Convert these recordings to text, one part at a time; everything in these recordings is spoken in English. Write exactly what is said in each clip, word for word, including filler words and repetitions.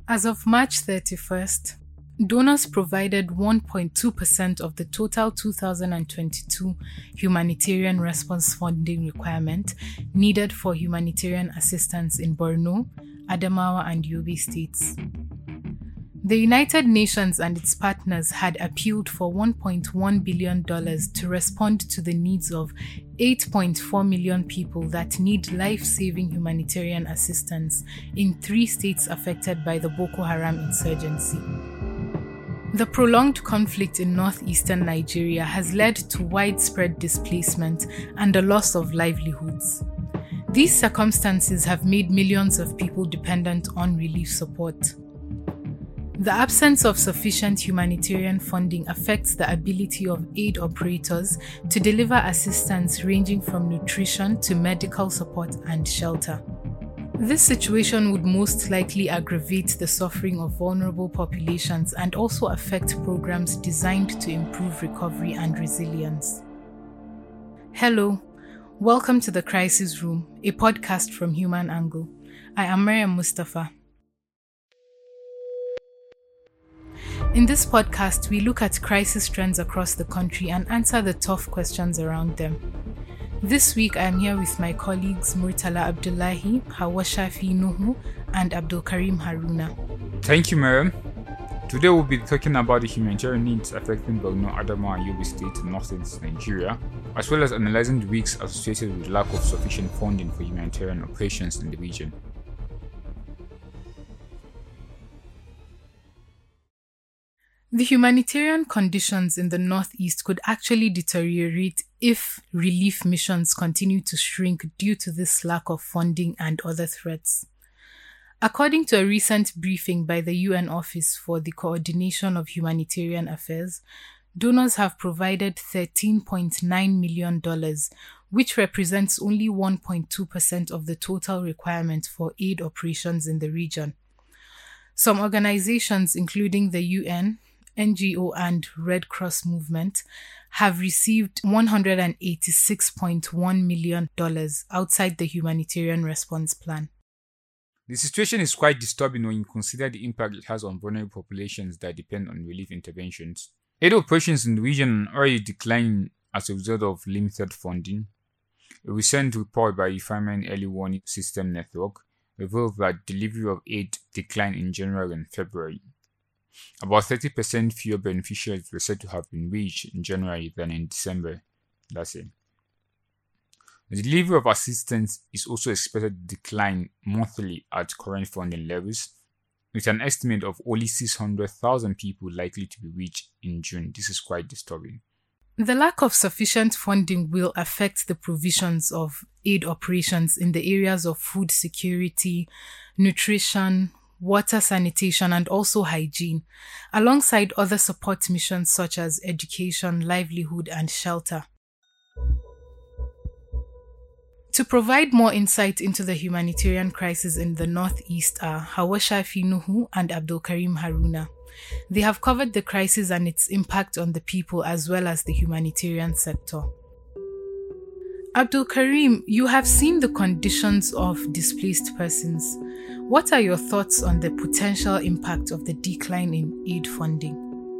As of March thirty-first, donors provided one point two percent of the total two thousand twenty-two humanitarian response funding requirement needed for humanitarian assistance in Borno, Adamawa, and Yobe states. The United Nations and its partners had appealed for one point one billion dollars to respond to the needs of eight point four million people that need life-saving humanitarian assistance in three states affected by the Boko Haram insurgency. The prolonged conflict in northeastern Nigeria has led to widespread displacement and a loss of livelihoods. These circumstances have made millions of people dependent on relief support. The absence of sufficient humanitarian funding affects the ability of aid operators to deliver assistance ranging from nutrition to medical support and shelter. This situation would most likely aggravate the suffering of vulnerable populations and also affect programs designed to improve recovery and resilience. Hello, welcome to The Crisis Room, a podcast from Human Angle. I am Mariam Mustafa. In this podcast, we look at crisis trends across the country and answer the tough questions around them. This week, I am here with my colleagues Murtala Abdullahi, Hawa Shafi Nuhu, and Abdul Karim Haruna. Thank you, Mariam. Today we'll be talking about the humanitarian needs affecting Borno, Adamawa, and Yobe State in northeast Nigeria, as well as analyzing the risks associated with lack of sufficient funding for humanitarian operations in the region. The humanitarian conditions in the northeast could actually deteriorate if relief missions continue to shrink due to this lack of funding and other threats. According to a recent briefing by the U N Office for the Coordination of Humanitarian Affairs, donors have provided thirteen point nine million dollars, which represents only one point two percent of the total requirement for aid operations in the region. Some organizations, including the U N, N G O and Red Cross Movement, have received one hundred eighty-six point one million dollars outside the humanitarian response plan. The situation is quite disturbing when you consider the impact it has on vulnerable populations that depend on relief interventions. Aid operations in the region are already declining as a result of limited funding. A recent report by the Famine Early Warning System Network revealed that delivery of aid declined in January and February. About thirty percent fewer beneficiaries were said to have been reached in January than in December last year. The delivery of assistance is also expected to decline monthly at current funding levels, with an estimate of only six hundred thousand people likely to be reached in June. This is quite disturbing. The lack of sufficient funding will affect the provisions of aid operations in the areas of food security, nutrition, water sanitation, and also hygiene, alongside other support missions such as education, livelihood, and shelter. To provide more insight into the humanitarian crisis in the northeast are Hawa Shafi Nuhu and Abdul Karim Haruna. They have covered the crisis and its impact on the people as well as the humanitarian sector. Abdul Karim, you have seen the conditions of displaced persons. What are your thoughts on the potential impact of the decline in aid funding?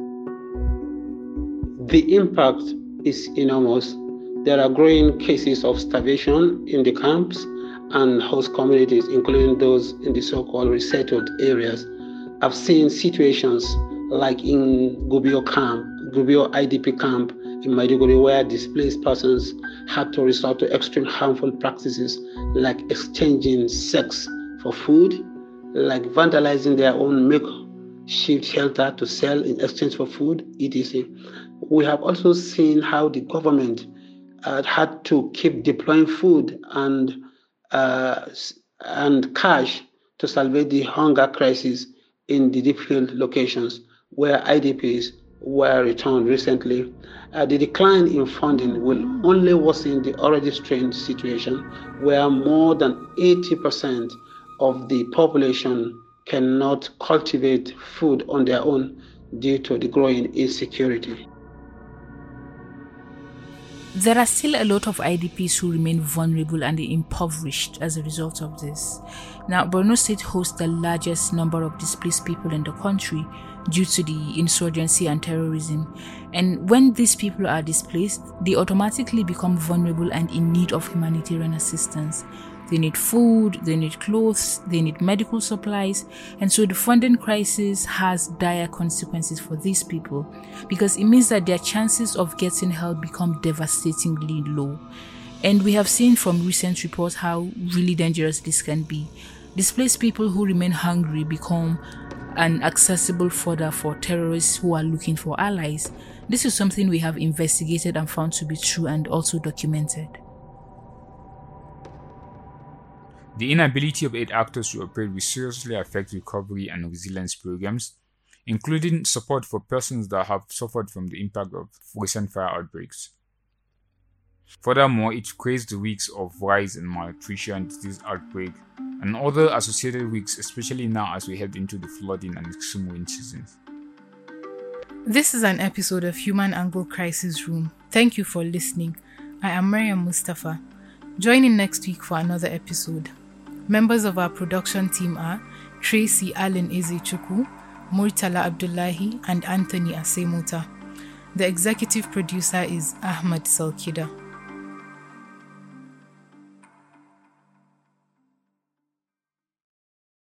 The impact is enormous. There are growing cases of starvation in the camps and host communities, including those in the so-called resettled areas. I've seen situations like in Gubio camp, Gubio I D P camp in Maiduguri, where displaced persons had to resort to extreme harmful practices like exchanging sex for food, like vandalizing their own makeshift shelter to sell in exchange for food, et cetera. We have also seen how the government uh, had to keep deploying food and uh, and cash to salvage the hunger crisis in the difficult locations where I D Ps were returned recently. Uh, the decline in funding will only worsen the already strained situation where more than eighty percent of the population cannot cultivate food on their own due to the growing insecurity. There are still a lot of I D Ps who remain vulnerable and impoverished as a result of this. Now, Borno State hosts the largest number of displaced people in the country due to the insurgency and terrorism. And when these people are displaced, they automatically become vulnerable and in need of humanitarian assistance. They need food, they need clothes, they need medical supplies, and so the funding crisis has dire consequences for these people because it means that their chances of getting help become devastatingly low. And we have seen from recent reports how really dangerous this can be. Displaced people who remain hungry become an accessible fodder for terrorists who are looking for allies. This is something we have investigated and found to be true and also documented. The inability of aid actors to operate will seriously affect recovery and resilience programs, including support for persons that have suffered from the impact of recent fire outbreaks. Furthermore, it creates the risks of rise in malnutrition, disease outbreak, and other associated risks, especially now as we head into the flooding and extreme wind seasons. This is an episode of Human Angle Crisis Room. Thank you for listening. I am Mariam Mustafa. Join in next week for another episode. Members of our production team are Tracy Allen Ezechuku, Murtala Abdullahi, and Anthony Asemota. The executive producer is Ahmad Salkida.